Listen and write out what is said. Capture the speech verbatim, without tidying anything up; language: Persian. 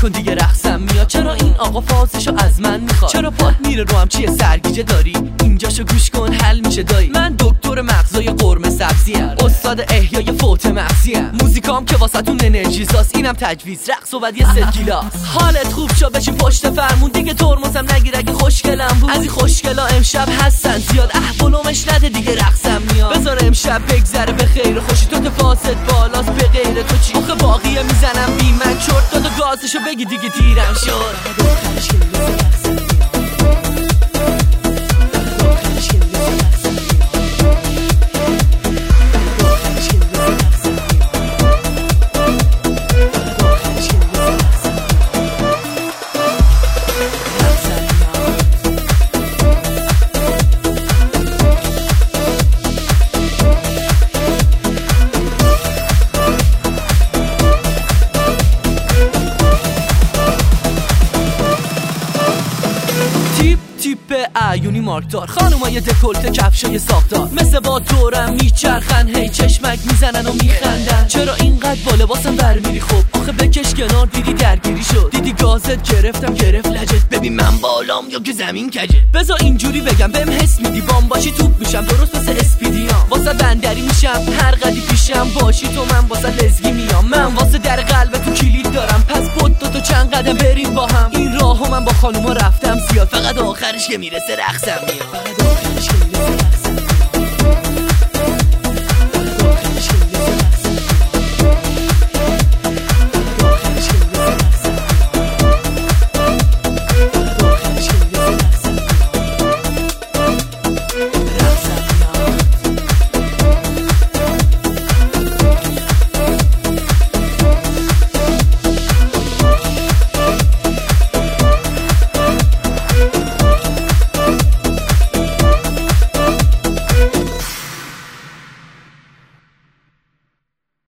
نکن دیگه رقصم میاد. چرا این آقا فازشو از من میخواد؟ چرا پات میره رو هم چیه سرگیجه داری؟ اینجاشو گوش کن حل میشه دایی. من دکتر مغزای قرمه سبزیم، استاد احیای فوت مغزیم، موزیکام که واسهتون انرژیزاست، اینم تجویز رقص و بعد یه ست گیلاس. حالت خوب شو بشین پشت فرمون دیگه، ترمزم نگیر اگه خوشگلم بود. از این خوشگلا امشب هستن زیاد، احوالومش نده دیگه رقصم میاد. بذار امشب بگذره به خیر خوشی، تو فاست بالاست به غیر تو چی؟ آخه باقیه میزنم بی من چرت داد و گازشو بگی دیگه دیرم شد. عیونی مارکدار، خانومای دکولته کفشای ساختار، مثل با دورم میچرخن هی چشمک میزنن و میخندن. چرا اینقدر با لباسم برمیری؟ خب آخه بکش کنار، دیدی درگیری شد، دیدی گازت گرفتم گرفت لجت، ببین من بالام یا که زمین کجه. بذار اینجوری بگم بهم حس میدی، بام باشی توپ میشم درست مثل اسپیدیام، واسه بندری میشم هر قدی پیشم باشی تو، من واسه لزگی میام، من واسه در قلب تو کلید دارم، پس بود دو تا چند قدم بریم با هم. این راهو من با خانوما رفتم زیاد، فقط آخرش که میرسه رقصم میاد.